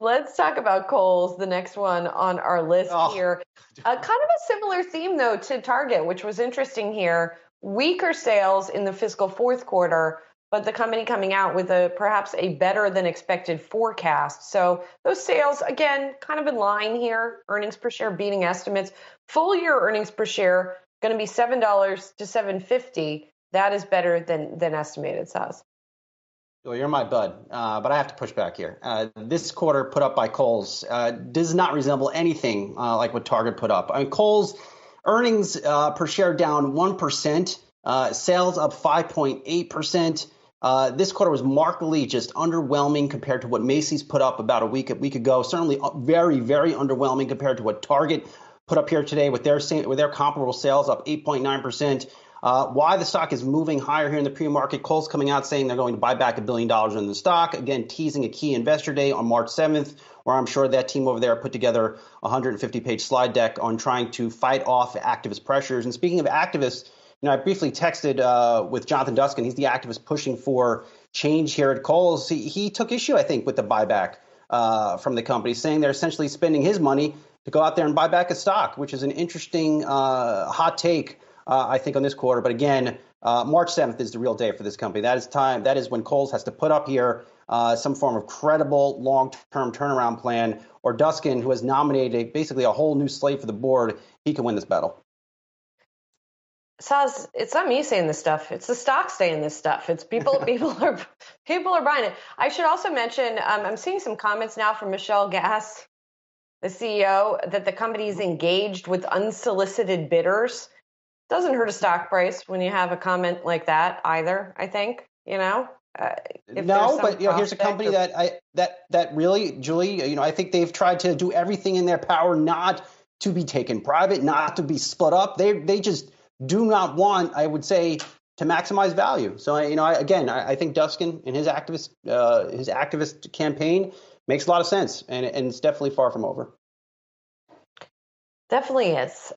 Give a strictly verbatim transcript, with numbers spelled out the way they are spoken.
Let's talk about Kohl's, the next one on our list Oh. here. Uh, kind of a similar theme, though, to Target, which was interesting here. Weaker sales in the fiscal fourth quarter, but the company coming out with a perhaps a better than expected forecast. So those sales, again, kind of in line here. Earnings per share beating estimates. Full year earnings per share going to be seven dollars to seven fifty. That is better than than estimated, Saz. Well, you're my bud, uh, but I have to push back here. Uh, this quarter put up by Kohl's uh, does not resemble anything uh, like what Target put up. I mean, Kohl's earnings uh, per share down one percent, uh, sales up five point eight percent. Uh, this quarter was markedly just underwhelming compared to what Macy's put up about a week a week ago. Certainly very, very underwhelming compared to what Target put up here today with their with their comparable sales up eight point nine percent. Uh, why the stock is moving higher here in the pre-market. Kohl's coming out saying they're going to buy back a billion dollars in the stock. Again, teasing a key investor day on March seventh, where I'm sure that team over there put together a one hundred fifty page slide deck on trying to fight off activist pressures. And speaking of activists, you know, I briefly texted uh, with Jonathan Duskin. He's the activist pushing for change here at Kohl's. He, he took issue, I think, with the buyback uh, from the company, saying they're essentially spending his money to go out there and buy back a stock, which is an interesting uh, hot take. Uh, I think on this quarter, but again, uh, March seventh is the real day for this company. That is time. That is when Kohl's has to put up here uh, some form of credible long-term turnaround plan, or Duskin, who has nominated basically a whole new slate for the board, he can win this battle. Saz, it's not me saying this stuff. It's the stock saying this stuff. It's people. people are people are buying it. I should also mention um, I'm seeing some comments now from Michelle Gass, the C E O, that the company is engaged with unsolicited bidders. Doesn't hurt a stock price when you have a comment like that either, I think, you know. Uh, no, but you know, here's a company or... that I that that really, Julie, you know, I think they've tried to do everything in their power not to be taken private, not to be split up. They they just do not want, I would say, to maximize value. So, you know, I, again, I, I think Duskin and his activist uh, his activist campaign makes a lot of sense, and, and it's definitely far from over. Definitely is.